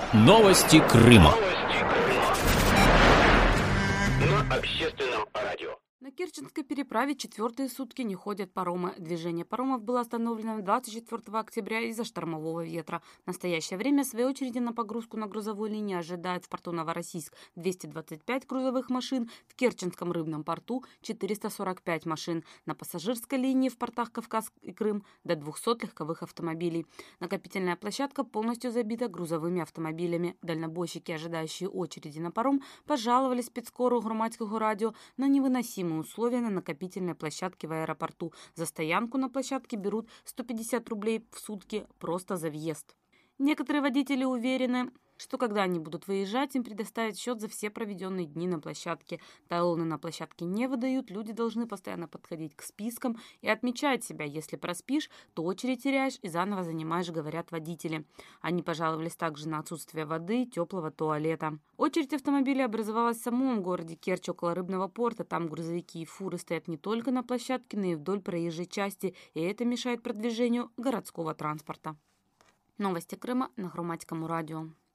Новости Крыма. На общественном радио. На Керченской переправе четвертые сутки не ходят паромы. Движение паромов было остановлено 24 октября из-за штормового ветра. В настоящее время, в своей очереди, на погрузку на грузовой линии ожидает в порту Новороссийск 225 грузовых машин, в Керченском рыбном порту 445 машин, на пассажирской линии в портах Кавказ и Крым до 200 легковых автомобилей. Накопительная площадка полностью забита грузовыми автомобилями. Дальнобойщики, ожидающие очереди на паром, пожаловались спецскору громадского радио на невыносимые условия на накопительной площадке в аэропорту. За стоянку на площадке берут 150 рублей в сутки просто за въезд. Некоторые водители уверены, что когда они будут выезжать, им предоставят счет за все проведенные дни на площадке. Талоны на площадке не выдают, люди должны постоянно подходить к спискам и отмечать себя. Если проспишь, то очередь теряешь и заново занимаешь, говорят водители. Они пожаловались также на отсутствие воды, теплого туалета. Очередь автомобилей образовалась в самом городе Керчь около рыбного порта. Там грузовики и фуры стоят не только на площадке, но и вдоль проезжей части, и это мешает продвижению городского транспорта. Новости Крыма на Громадском радио.